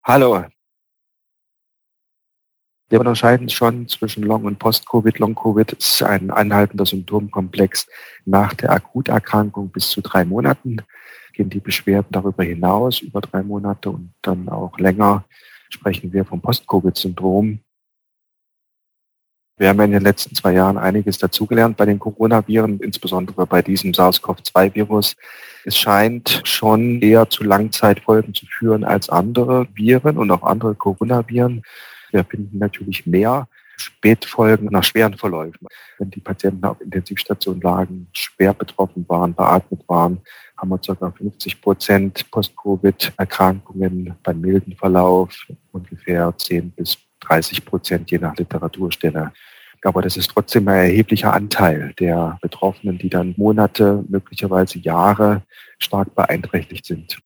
Hallo. Wir unterscheiden schon zwischen Long- und Post-Covid. Long-Covid ist ein anhaltender Symptomkomplex nach der Akuterkrankung bis zu 3 Monaten. Gehen die Beschwerden darüber hinaus, über 3 Monate und dann auch länger, sprechen wir vom Post-Covid-Syndrom. Wir haben in den letzten 2 Jahren einiges dazugelernt bei den Coronaviren, insbesondere bei diesem SARS-CoV-2-Virus. Es scheint schon eher zu Langzeitfolgen zu führen als andere Viren und auch andere Coronaviren. Wir finden natürlich mehr Spätfolgen nach schweren Verläufen. Wenn die Patienten auf Intensivstationen lagen, schwer betroffen waren, beatmet waren, haben wir ca. 50% Post-Covid-Erkrankungen beim milden Verlauf, ungefähr 10-30%, je nach Literaturstelle. Aber das ist trotzdem ein erheblicher Anteil der Betroffenen, die dann Monate, möglicherweise Jahre stark beeinträchtigt sind.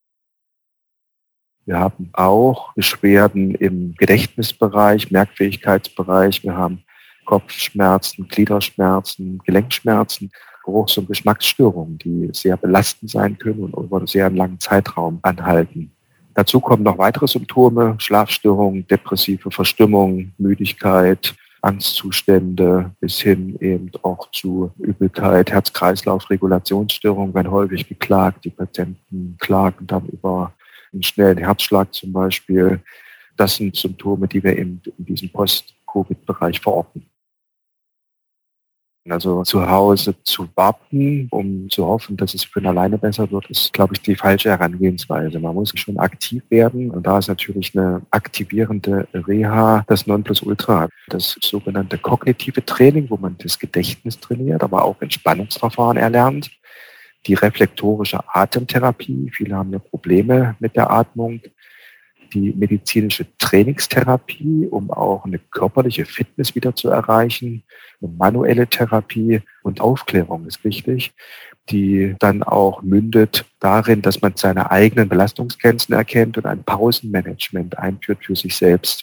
Wir haben auch Beschwerden im Gedächtnisbereich, Merkfähigkeitsbereich. Wir haben Kopfschmerzen, Gliederschmerzen, Gelenkschmerzen, Geruchs- und Geschmacksstörungen, die sehr belastend sein können und über einen sehr langen Zeitraum anhalten. Dazu kommen noch weitere Symptome, Schlafstörungen, depressive Verstimmung, Müdigkeit, Angstzustände bis hin eben auch zu Übelkeit, Herz-Kreislauf-Regulationsstörungen werden häufig geklagt. Die Patienten klagen dann über einen schnellen Herzschlag zum Beispiel. Das sind Symptome, die wir in diesem Post-Covid-Bereich verorten. Also zu Hause zu warten, um zu hoffen, dass es von alleine besser wird, ist, glaube ich, die falsche Herangehensweise. Man muss schon aktiv werden und da ist natürlich eine aktivierende Reha das Nonplusultra. Das sogenannte kognitive Training, wo man das Gedächtnis trainiert, aber auch Entspannungsverfahren erlernt. Die reflektorische Atemtherapie, viele haben ja Probleme mit der Atmung. Die medizinische Trainingstherapie, um auch eine körperliche Fitness wieder zu erreichen. Eine manuelle Therapie und Aufklärung ist wichtig, die dann auch mündet darin, dass man seine eigenen Belastungsgrenzen erkennt und ein Pausenmanagement einführt für sich selbst.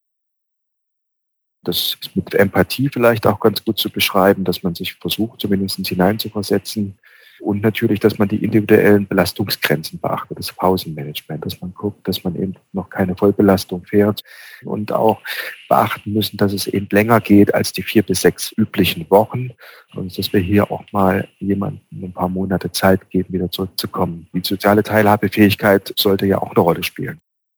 Das ist mit Empathie vielleicht auch ganz gut zu beschreiben, dass man sich versucht, zumindest hineinzuversetzen. Und natürlich, dass man die individuellen Belastungsgrenzen beachtet, das Pausenmanagement, dass man guckt, dass man eben noch keine Vollbelastung fährt und auch beachten müssen, dass es eben länger geht als die 4 bis 6 üblichen Wochen und dass wir hier auch mal jemandem ein paar Monate Zeit geben, wieder zurückzukommen. Die soziale Teilhabefähigkeit sollte ja auch eine Rolle spielen.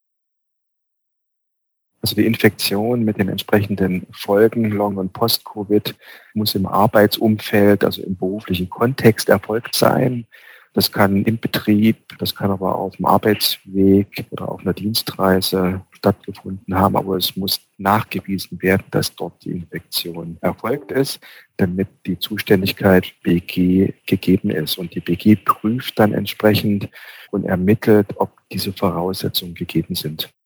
Also die Infektion mit den entsprechenden Folgen, Long- und Post-Covid, muss im Arbeitsumfeld, also im beruflichen Kontext erfolgt sein. Das kann im Betrieb, das kann aber auf dem Arbeitsweg oder auf einer Dienstreise stattgefunden haben. Aber es muss nachgewiesen werden, dass dort die Infektion erfolgt ist, damit die Zuständigkeit BG gegeben ist. Und die BG prüft dann entsprechend und ermittelt, ob diese Voraussetzungen gegeben sind.